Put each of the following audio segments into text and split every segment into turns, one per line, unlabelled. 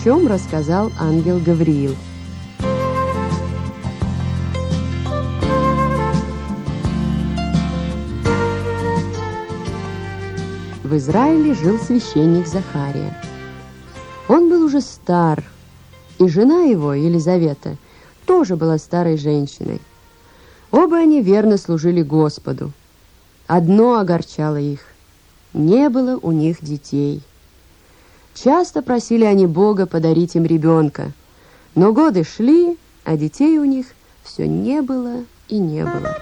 чем рассказал ангел Гавриил. В Израиле жил священник Захария. Он был уже стар, и жена его, Елизавета, тоже была старой женщиной. Оба они верно служили Господу. Одно огорчало их – не было у них детей. Часто просили они Бога подарить им ребенка, но годы шли, а детей у них все не было и не было.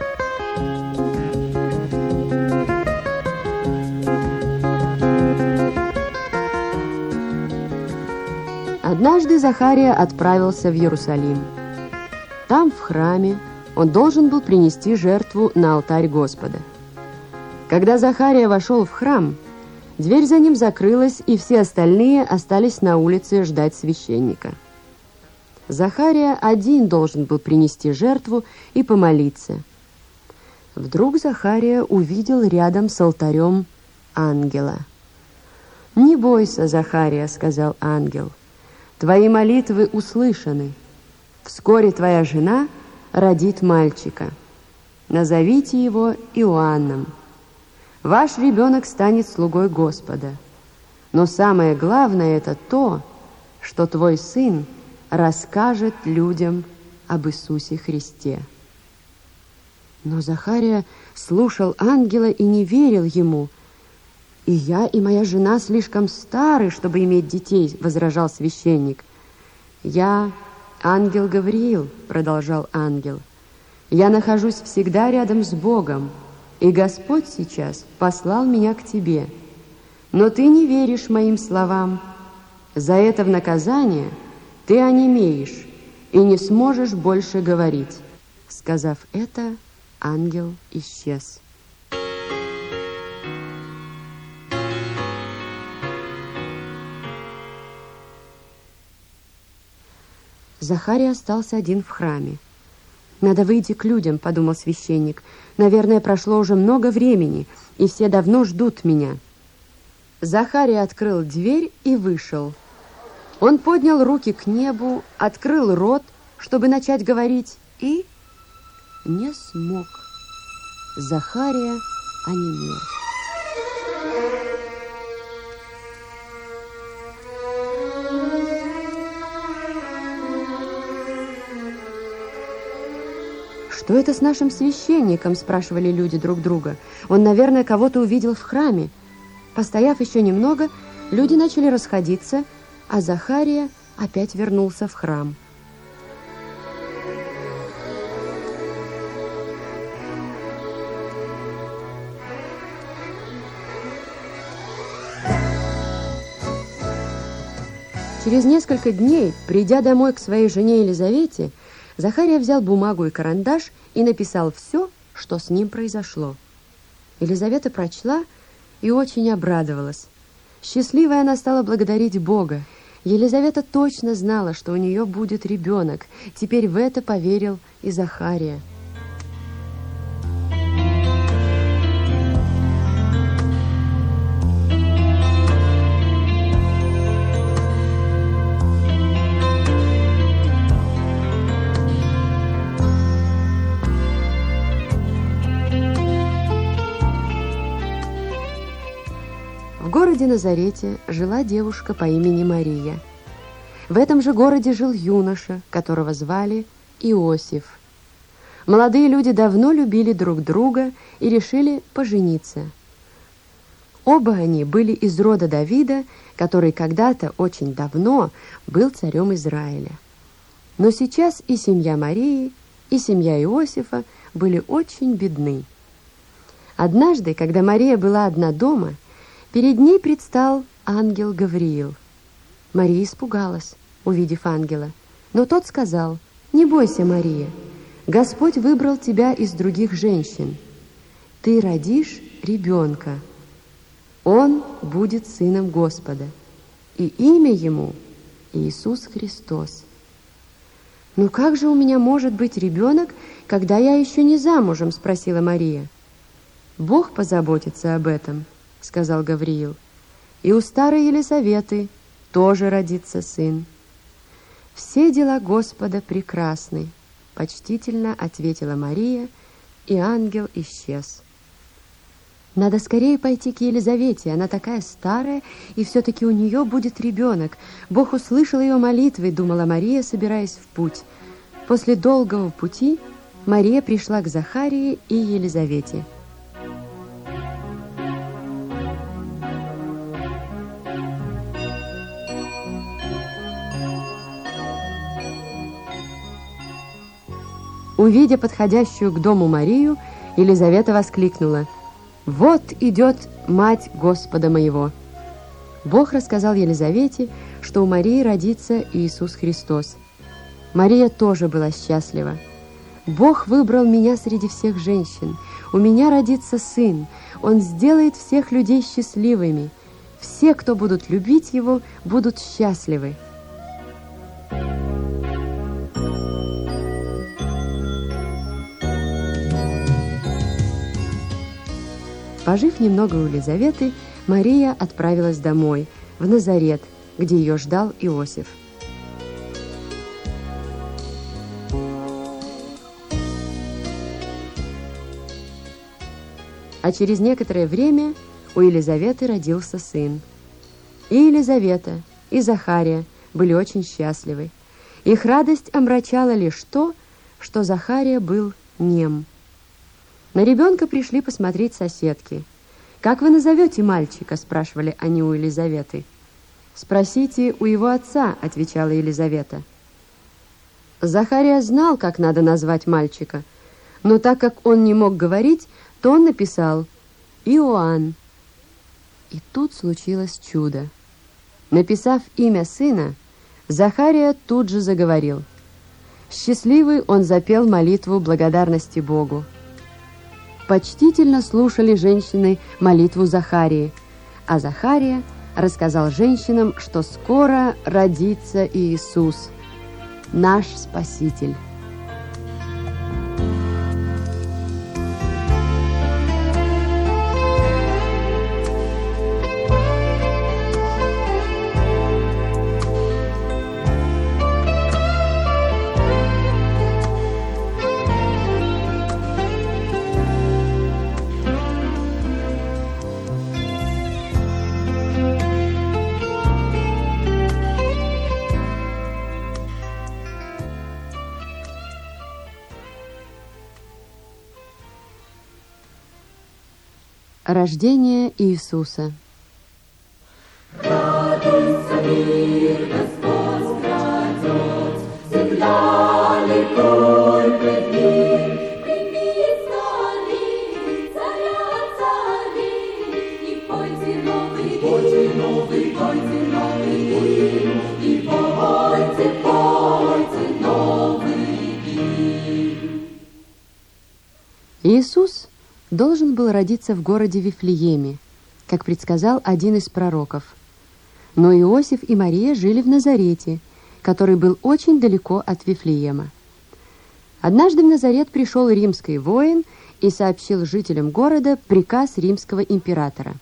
Однажды Захария отправился в Иерусалим. Там, в храме, он должен был принести жертву на алтарь Господа. Когда Захария вошел в храм, дверь за ним закрылась, и все остальные остались на улице ждать священника. Захария один должен был принести жертву и помолиться. Вдруг Захария увидел рядом с алтарем ангела. «Не бойся, Захария», — сказал ангел, — «твои молитвы услышаны. Вскоре твоя жена родит мальчика. Назовите его Иоанном. Ваш ребенок станет слугой Господа. Но самое главное — это то, что твой сын расскажет людям об Иисусе Христе». Но Захария слушал ангела и не верил ему. «И я, и моя жена слишком стары, чтобы иметь детей», — возражал священник. «Я ангел Гавриил», — продолжал ангел. «Я нахожусь всегда рядом с Богом, и Господь сейчас послал меня к тебе. Но ты не веришь моим словам. За это в наказание ты онемеешь и не сможешь больше говорить». Сказав это, ангел исчез. Захария остался один в храме. «Надо выйти к людям», — подумал священник. «Наверное, прошло уже много времени, и все давно ждут меня». Захария открыл дверь и вышел. Он поднял руки к небу, открыл рот, чтобы начать говорить, и не смог. Захария онемел. «Что это с нашим священником?» – спрашивали люди друг друга. «Он, наверное, кого-то увидел в храме». Постояв еще немного, люди начали расходиться, а Захария опять вернулся в храм. Через несколько дней, придя домой к своей жене Елизавете, Захария взял бумагу и карандаш и написал все, что с ним произошло. Елизавета прочла и очень обрадовалась. Счастливая она стала благодарить Бога. Елизавета точно знала, что у нее будет ребенок. Теперь в это поверил и Захария. В городе Назарете жила девушка по имени Мария. В этом же городе жил юноша, которого звали Иосиф. Молодые люди давно любили друг друга и решили пожениться. Оба они были из рода Давида, который когда-то очень давно был царем Израиля. Но сейчас и семья Марии, и семья Иосифа были очень бедны. Однажды, когда Мария была одна дома, перед ней предстал ангел Гавриил. Мария испугалась, увидев ангела, но тот сказал: «Не бойся, Мария, Господь выбрал тебя из других женщин. Ты родишь ребенка. Он будет сыном Господа, и имя ему Иисус Христос». «Ну как же у меня может быть ребенок, когда я еще не замужем?» – спросила Мария. «Бог позаботится об этом», – сказал Гавриил. «И у старой Елизаветы тоже родится сын. «Все дела Господа прекрасны», — почтительно ответила Мария, и ангел исчез. Надо скорее пойти к Елизавете, она такая старая, и все-таки у нее будет ребенок. Бог услышал ее молитвы, думала Мария, собираясь в путь. После долгого пути Мария пришла к Захарии и Елизавете. Увидя подходящую к дому Марию, Елизавета воскликнула: «Вот идет мать Господа моего!» Бог рассказал Елизавете, что у Марии родится Иисус Христос. Мария тоже была счастлива. «Бог выбрал меня среди всех женщин. У меня родится сын. Он сделает всех людей счастливыми. Все, кто будут любить его, будут счастливы». Пожив немного у Елизаветы, Мария отправилась домой, в Назарет, где ее ждал Иосиф. А через некоторое время у Елизаветы родился сын. И Елизавета, и Захария были очень счастливы. Их радость омрачала лишь то, что Захария был нем. На ребенка пришли посмотреть соседки. «Как вы назовете мальчика?» – спрашивали они у Елизаветы. «Спросите у его отца», – отвечала Елизавета. Захария знал, как надо назвать мальчика, но так как он не мог говорить, то он написал «Иоанн». И тут случилось чудо. Написав имя сына, Захария тут же заговорил. Счастливый он запел молитву благодарности Богу. Почтительно слушали женщины молитву Захарии, а Захария рассказал женщинам, что скоро родится Иисус, наш Спаситель. Рождение Иисуса.
Радуйся, мир, Господь грядет, земля ликуй пред Ним. Прими цари, царя царей, и пойте новый гимн, и пойте новый гимн.
Иисус должен был родиться в городе Вифлееме, как предсказал один из пророков. Но Иосиф и Мария жили в Назарете, который был очень далеко от Вифлеема. Однажды в Назарет пришел римский воин и сообщил жителям города приказ римского императора.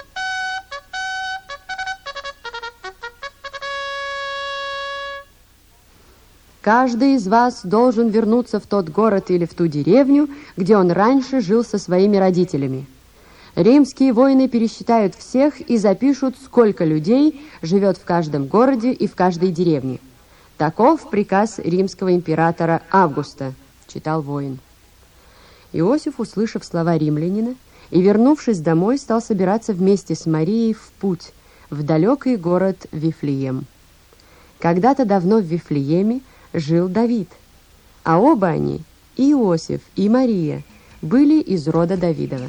Каждый из вас должен вернуться в тот город или в ту деревню, где он раньше жил со своими родителями. Римские воины пересчитают всех и запишут, сколько людей живет в каждом городе и в каждой деревне. Таков приказ римского императора Августа, читал воин. Иосиф, услышав слова римлянина, и, вернувшись домой, стал собираться вместе с Марией в путь, в далекий город Вифлеем. Когда-то давно в Вифлееме жил Давид, а оба они, и Иосиф, и Мария, были из рода Давидова.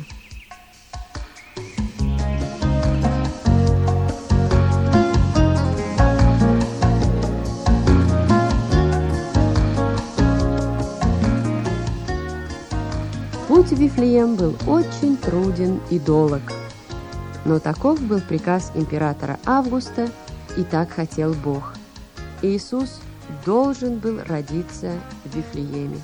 Путь в Вифлеем был очень труден и долг, но таков был приказ императора Августа, и так хотел Бог. Иисус должен был родиться в Вифлееме.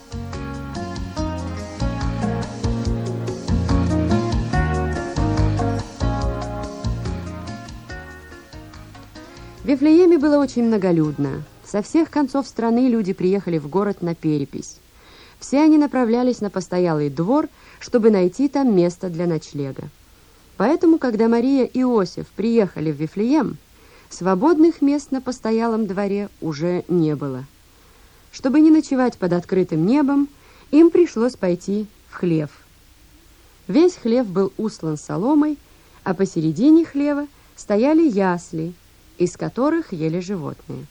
В Вифлееме было очень многолюдно. Со всех концов страны люди приехали в город на перепись. Все они направлялись на постоялый двор, чтобы найти там место для ночлега. Поэтому, когда Мария и Иосиф приехали в Вифлеем, свободных мест на постоялом дворе уже не было. Чтобы не ночевать под открытым небом, им пришлось пойти в хлев. Весь хлев был устлан соломой, а посередине хлева стояли ясли, из которых ели животные.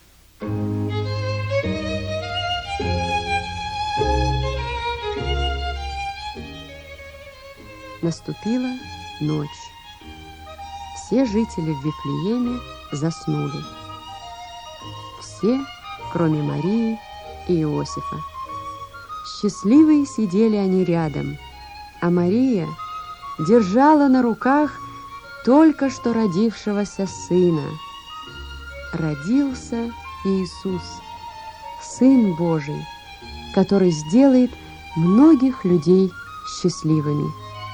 Наступила ночь. Все жители в Вифлееме заснули. Все, кроме Марии и Иосифа. Счастливые сидели они рядом, а Мария держала на руках только что родившегося сына. Родился Иисус, Сын Божий, который сделает многих людей счастливыми.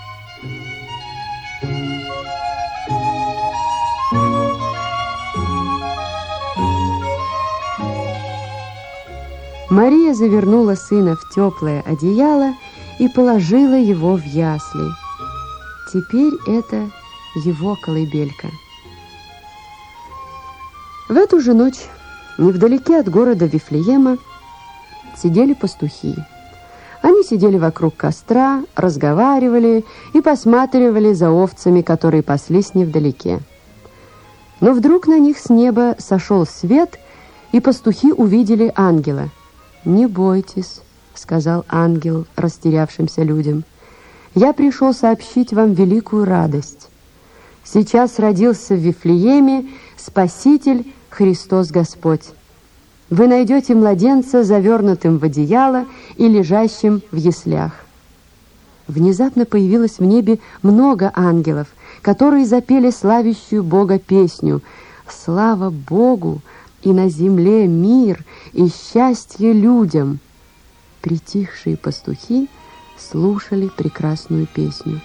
Мария завернула сына в теплое одеяло и положила его в ясли. Теперь это его колыбелька. В эту же ночь невдалеке от города Вифлеема сидели пастухи. Они сидели вокруг костра, разговаривали и посматривали за овцами, которые паслись невдалеке. Но вдруг на них с неба сошел свет, и пастухи увидели ангела. «Не бойтесь», — сказал ангел растерявшимся людям, — «я пришел сообщить вам великую радость. Сейчас родился в Вифлееме Спаситель Христос Господь. Вы найдете младенца, завернутым в одеяло и лежащим в яслях». Внезапно появилось в небе много ангелов, которые запели славящую Бога песню «Слава Богу, и на земле мир, и счастье людям». Притихшие пастухи слушали прекрасную песню.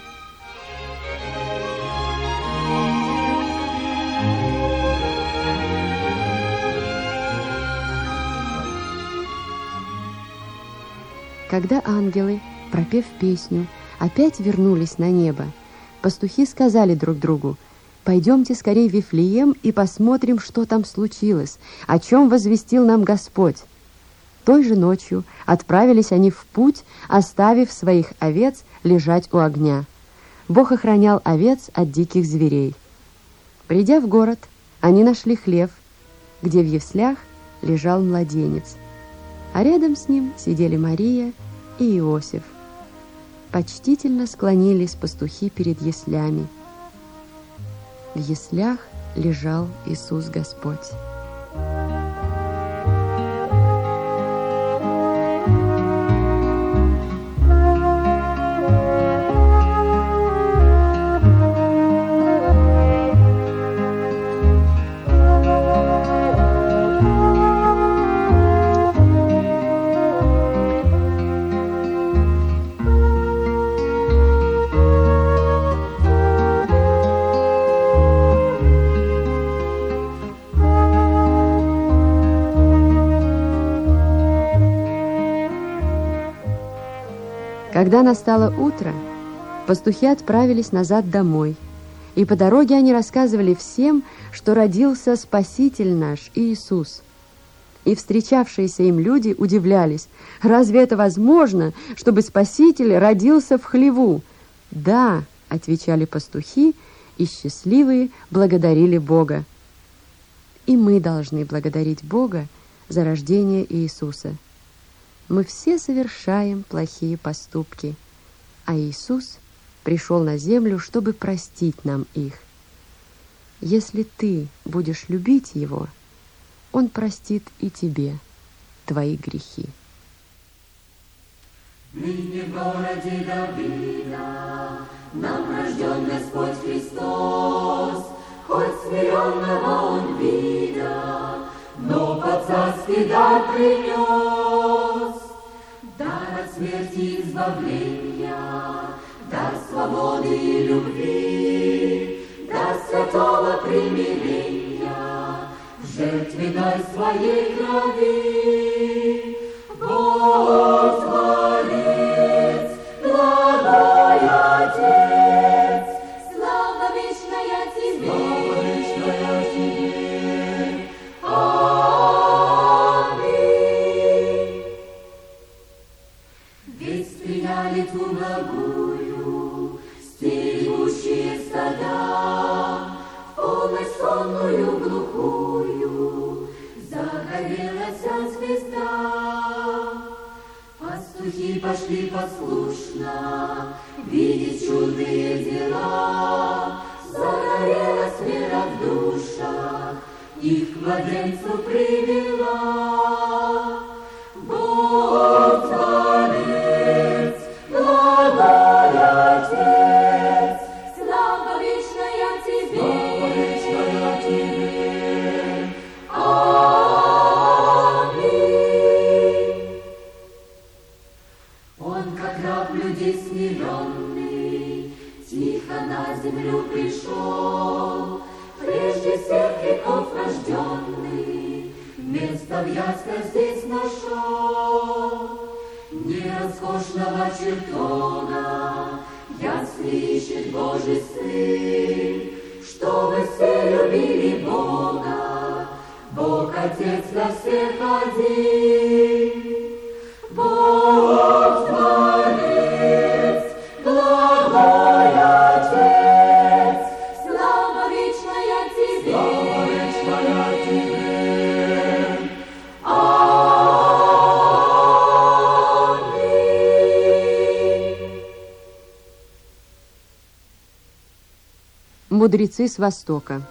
Когда ангелы, пропев песню, опять вернулись на небо, пастухи сказали друг другу: «Пойдемте скорее в Вифлеем и посмотрим, что там случилось, о чем возвестил нам Господь». Той же ночью отправились они в путь, оставив своих овец лежать у огня. Бог охранял овец от диких зверей. Придя в город, они нашли хлев, где в яслях лежал младенец, а рядом с ним сидели Мария и Иосиф. Почтительно склонились пастухи перед яслями. В яслях лежал Иисус Господь. Когда настало утро, пастухи отправились назад домой, и по дороге они рассказывали всем, что родился Спаситель наш Иисус. И встречавшиеся им люди удивлялись: разве это возможно, чтобы Спаситель родился в хлеву? «Да», — отвечали пастухи, и счастливые благодарили Бога. И мы должны благодарить Бога за рождение Иисуса. Мы все совершаем плохие поступки, а Иисус пришел на землю, чтобы простить нам их. Если ты будешь любить Его, Он простит и тебе твои грехи.
Ныне в городе Давида нам рожден Господь Христос, хоть смиренного Он вида, но под царский дар принес. Дар от смерти избавления, дар свободы и любви, дар святого примирения, в жертвенной своей крови. Бог Творец, благой Отец, слава вечная Тебе, Аминь. Ведь стреляли ту благую, стерегущие стада, в полночь сонную глухую загорелась звезда. Пастухи пошли послушно видеть чудные дела. Загорелась вера в душах, их к младенцу привела. Бог Творец, благой Отец, слава вечная Тебе, Аминь. Он, как раб людей смиренный, тихо на землю пришел, прежде всех веков рожденный, место в яслях здесь нашел. Не роскошного чертога ясли ищет Божий Сын, чтобы все любили Бога, Бог Отец для всех один. Бог Творец, благой Отец, слава вечная Тебе, Аминь.
Мудрецы с Востока.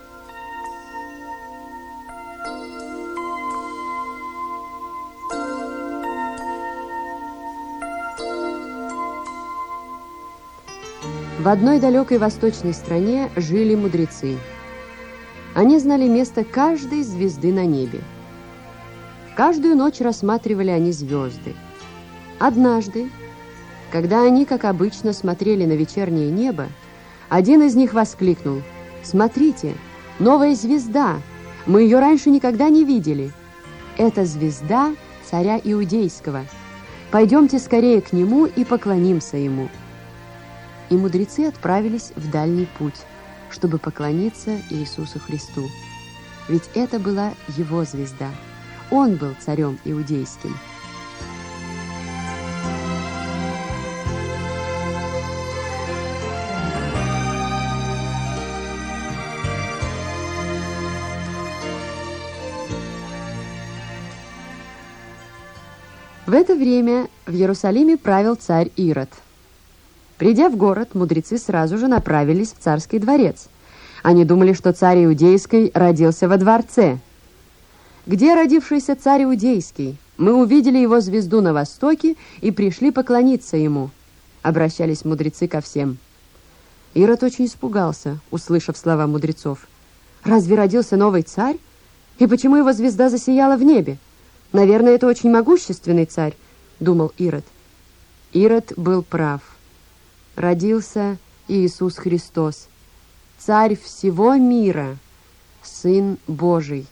В одной далекой восточной стране жили мудрецы. Они знали место каждой звезды на небе. Каждую ночь рассматривали они звезды. Однажды, когда они, как обычно, смотрели на вечернее небо, один из них воскликнул: «Смотрите, новая звезда! Мы ее раньше никогда не видели. Это звезда царя Иудейского. Пойдемте скорее к нему и поклонимся ему». И мудрецы отправились в дальний путь, чтобы поклониться Иисусу Христу. Ведь это была его звезда. Он был царем иудейским. В это время в Иерусалиме правил царь Ирод. Придя в город, мудрецы сразу же направились в царский дворец. Они думали, что царь Иудейский родился во дворце. «Где родившийся царь Иудейский? Мы увидели его звезду на востоке и пришли поклониться ему», — обращались мудрецы ко всем. Ирод очень испугался, услышав слова мудрецов. «Разве родился новый царь? И почему его звезда засияла в небе? Наверное, это очень могущественный царь», — думал Ирод. Ирод был прав. Родился Иисус Христос, Царь всего мира, Сын Божий.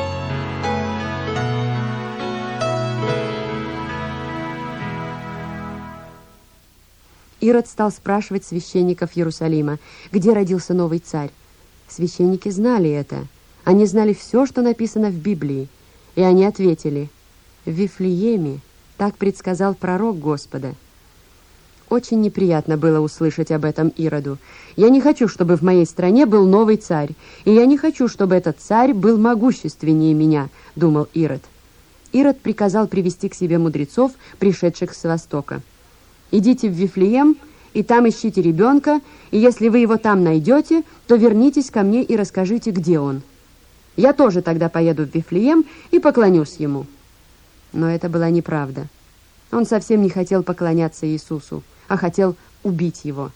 Ирод стал спрашивать священников Иерусалима, где родился новый царь. Священники знали это. Они знали все, что написано в Библии. И они ответили: «В Вифлееме, так предсказал пророк Господа». Очень неприятно было услышать об этом Ироду. «Я не хочу, чтобы в моей стране был новый царь, и я не хочу, чтобы этот царь был могущественнее меня», — думал Ирод. Ирод приказал привести к себе мудрецов, пришедших с востока. «Идите в Вифлеем, и там ищите ребенка, и если вы его там найдете, то вернитесь ко мне и расскажите, где он. Я тоже тогда поеду в Вифлеем и поклонюсь ему». Но это была неправда. Он совсем не хотел поклоняться Иисусу, а хотел убить его.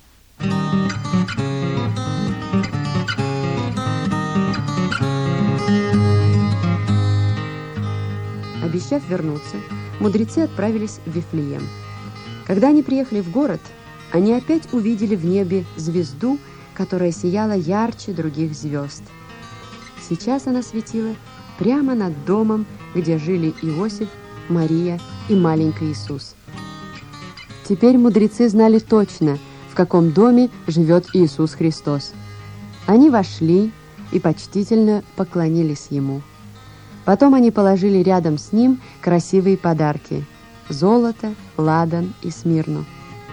Обещав вернуться, мудрецы отправились в Вифлеем. Когда они приехали в город, они опять увидели в небе звезду, которая сияла ярче других звезд. Сейчас она светила прямо над домом, где жили Иосиф, Мария и маленький Иисус. Теперь мудрецы знали точно, в каком доме живет Иисус Христос. Они вошли и почтительно поклонились Ему. Потом они положили рядом с Ним красивые подарки – золото, ладан и смирну.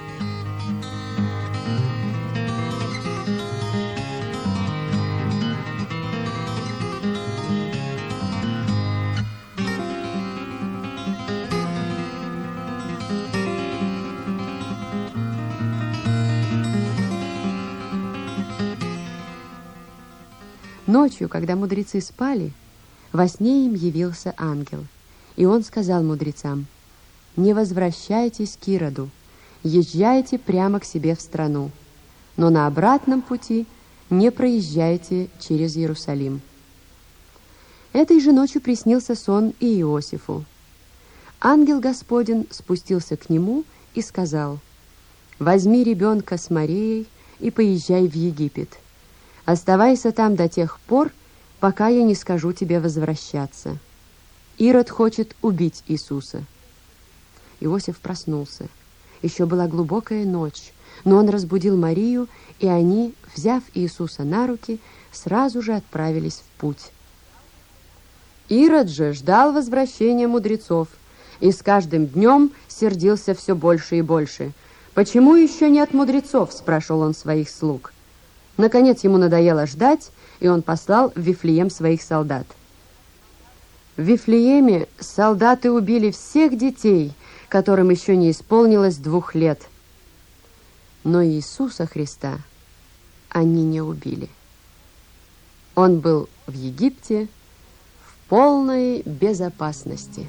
Ночью, когда мудрецы спали, во сне им явился ангел, и он сказал мудрецам: «Не возвращайтесь к Ироду, езжайте прямо к себе в страну, но на обратном пути не проезжайте через Иерусалим». Этой же ночью приснился сон и Иосифу. Ангел Господень спустился к нему и сказал: «Возьми ребенка с Марией и поезжай в Египет. Оставайся там до тех пор, пока я не скажу тебе возвращаться. Ирод хочет убить Иисуса». Иосиф проснулся. Еще была глубокая ночь, но он разбудил Марию, и они, взяв Иисуса на руки, сразу же отправились в путь. Ирод же ждал возвращения мудрецов, и с каждым днем сердился все больше и больше. «Почему еще нет мудрецов?» – спрашивал он своих слуг. Наконец ему надоело ждать, и он послал в Вифлеем своих солдат. В Вифлееме солдаты убили всех детей, которым еще не исполнилось 2 лет. Но Иисуса Христа они не убили. Он был в Египте в полной безопасности.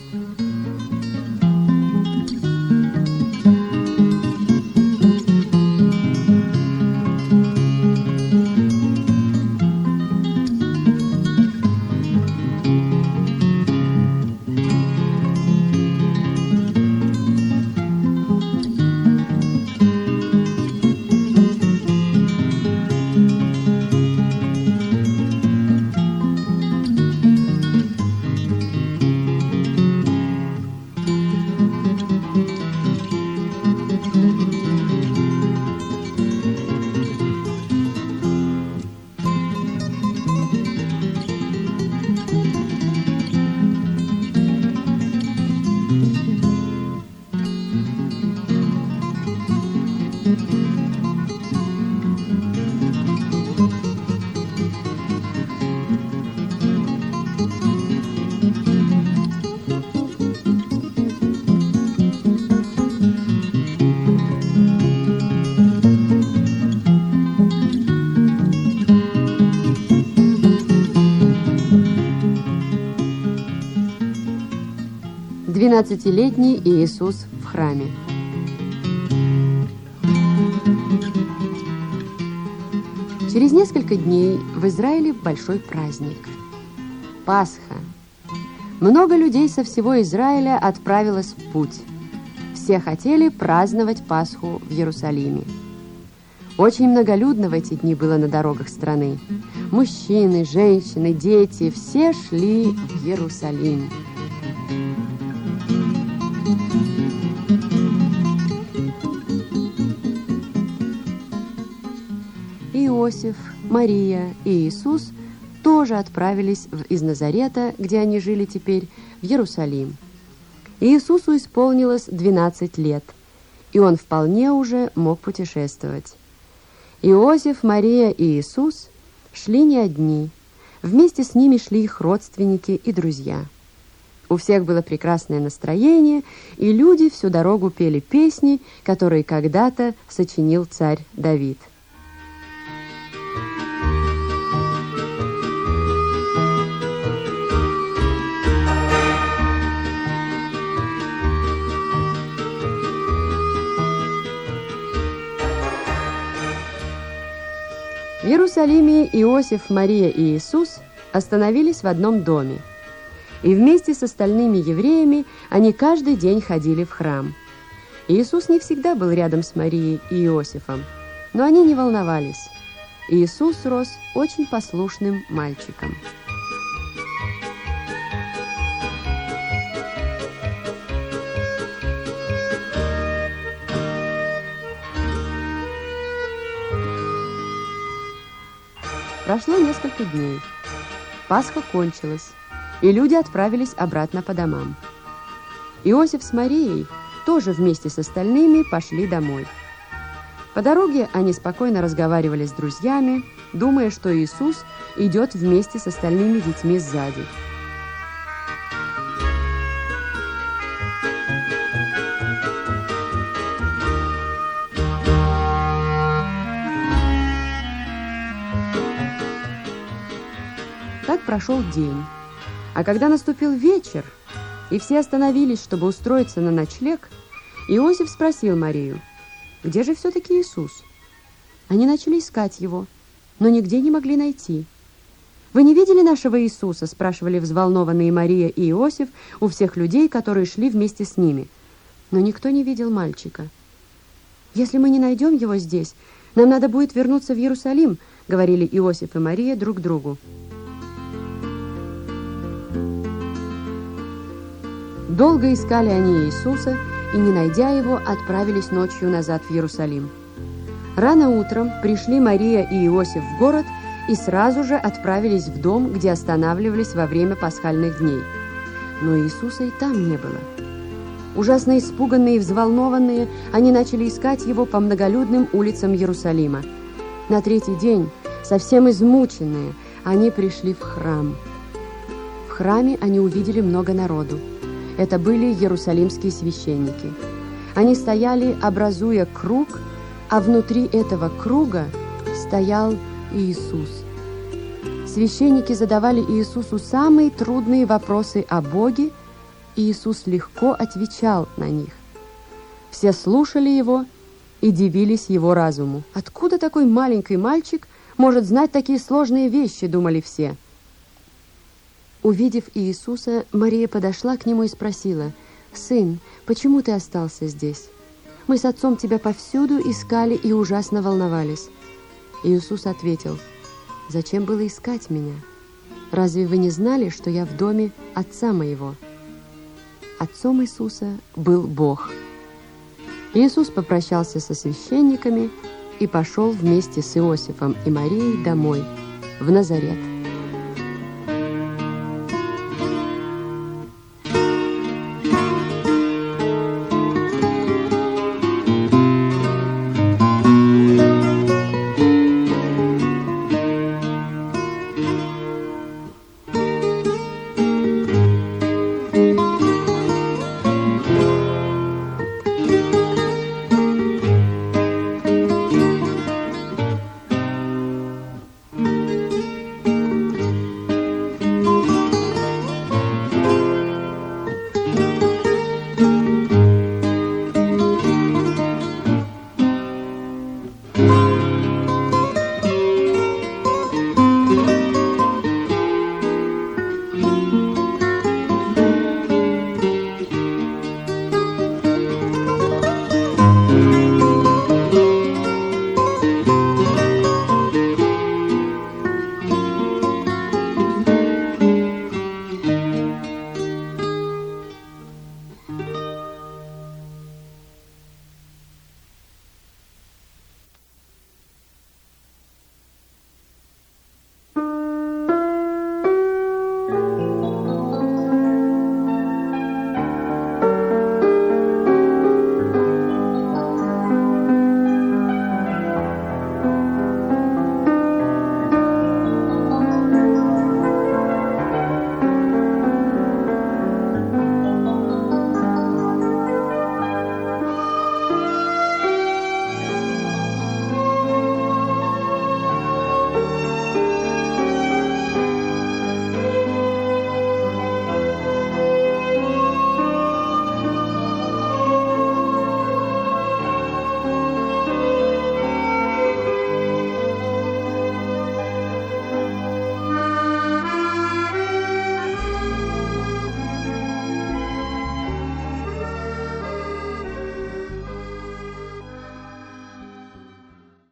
Двенадцатилетний Иисус в храме. Через несколько дней в Израиле большой праздник – Пасха. Много людей со всего Израиля отправилось в путь. Все хотели праздновать Пасху в Иерусалиме. Очень многолюдно в эти дни было на дорогах страны. Мужчины, женщины, дети – все шли в Иерусалим. Иосиф, Мария и Иисус тоже отправились из Назарета, где они жили теперь, в Иерусалим. Иисусу исполнилось 12 лет, и он вполне уже мог путешествовать. Иосиф, Мария и Иисус шли не одни. Вместе с ними шли их родственники и друзья. У всех было прекрасное настроение, и люди всю дорогу пели песни, которые когда-то сочинил царь Давид. В Иерусалиме Иосиф, Мария и Иисус остановились в одном доме. И вместе с остальными евреями они каждый день ходили в храм. Иисус не всегда был рядом с Марией и Иосифом, но они не волновались. Иисус рос очень послушным мальчиком. Прошло несколько дней. Пасха кончилась, и люди отправились обратно по домам. Иосиф с Марией тоже вместе с остальными пошли домой. По дороге они спокойно разговаривали с друзьями, думая, что Иисус идет вместе с остальными детьми сзади. Так прошел день. А когда наступил вечер, и все остановились, чтобы устроиться на ночлег, Иосиф спросил Марию: «Где же все-таки Иисус?» Они начали искать его, но нигде не могли найти. «Вы не видели нашего Иисуса?» – спрашивали взволнованные Мария и Иосиф у всех людей, которые шли вместе с ними. Но никто не видел мальчика. «Если мы не найдем его здесь, нам надо будет вернуться в Иерусалим», – говорили Иосиф и Мария друг другу. Долго искали они Иисуса, и, не найдя его, отправились ночью назад в Иерусалим. Рано утром пришли Мария и Иосиф в город и сразу же отправились в дом, где останавливались во время пасхальных дней. Но Иисуса и там не было. Ужасно испуганные и взволнованные, они начали искать его по многолюдным улицам Иерусалима. На третий день, совсем измученные, они пришли в храм. В храме они увидели много народу. Это были иерусалимские священники. Они стояли, образуя круг, а внутри этого круга стоял Иисус. Священники задавали Иисусу самые трудные вопросы о Боге, и Иисус легко отвечал на них. Все слушали его и дивились его разуму. «Откуда такой маленький мальчик может знать такие сложные вещи?» – думали все. Увидев Иисуса, Мария подошла к нему и спросила: «Сын, почему ты остался здесь? Мы с отцом тебя повсюду искали и ужасно волновались». Иисус ответил: «Зачем было искать меня? Разве вы не знали, что я в доме отца моего?» Отцом Иисуса был Бог. Иисус попрощался со священниками и пошел вместе с Иосифом и Марией домой, в Назарет.